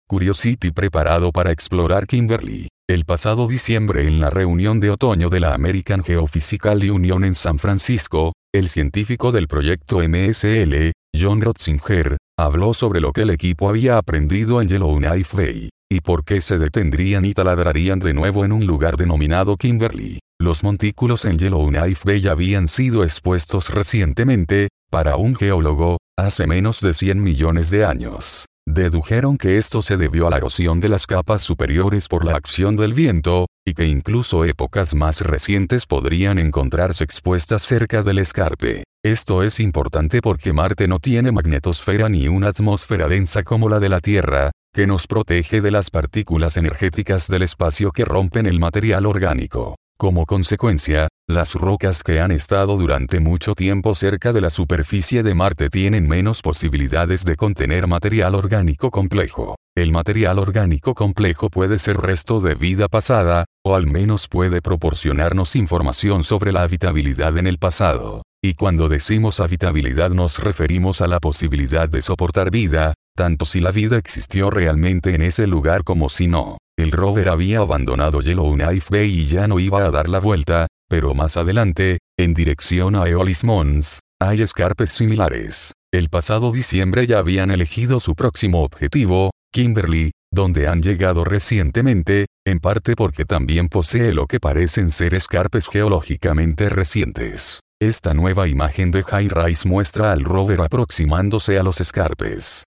Curiosity preparado para explorar Kimberly. El pasado diciembre en la reunión de otoño de la American Geophysical Union en San Francisco, el científico del proyecto MSL, John Grotzinger, habló sobre lo que el equipo había aprendido en Yellowknife Bay, y por qué se detendrían y taladrarían de nuevo en un lugar denominado Kimberly. Los montículos en Yellowknife Bay habían sido expuestos recientemente, para un geólogo, hace menos de 100 millones de años. Dedujeron que esto se debió a la erosión de las capas superiores por la acción del viento, y que incluso épocas más recientes podrían encontrarse expuestas cerca del escarpe. Esto es importante porque Marte no tiene magnetosfera ni una atmósfera densa como la de la Tierra, que nos protege de las partículas energéticas del espacio que rompen el material orgánico. Como consecuencia, las rocas que han estado durante mucho tiempo cerca de la superficie de Marte tienen menos posibilidades de contener material orgánico complejo. El material orgánico complejo puede ser resto de vida pasada, o al menos puede proporcionarnos información sobre la habitabilidad en el pasado. Y cuando decimos habitabilidad nos referimos a la posibilidad de soportar vida, tanto si la vida existió realmente en ese lugar como si no. El rover había abandonado Yellowknife Bay y ya no iba a dar la vuelta, pero más adelante, en dirección a Eolis Mons, hay escarpes similares. El pasado diciembre ya habían elegido su próximo objetivo, Kimberly, donde han llegado recientemente, en parte porque también posee lo que parecen ser escarpes geológicamente recientes. Esta nueva imagen de HiRISE muestra al rover aproximándose a los escarpes.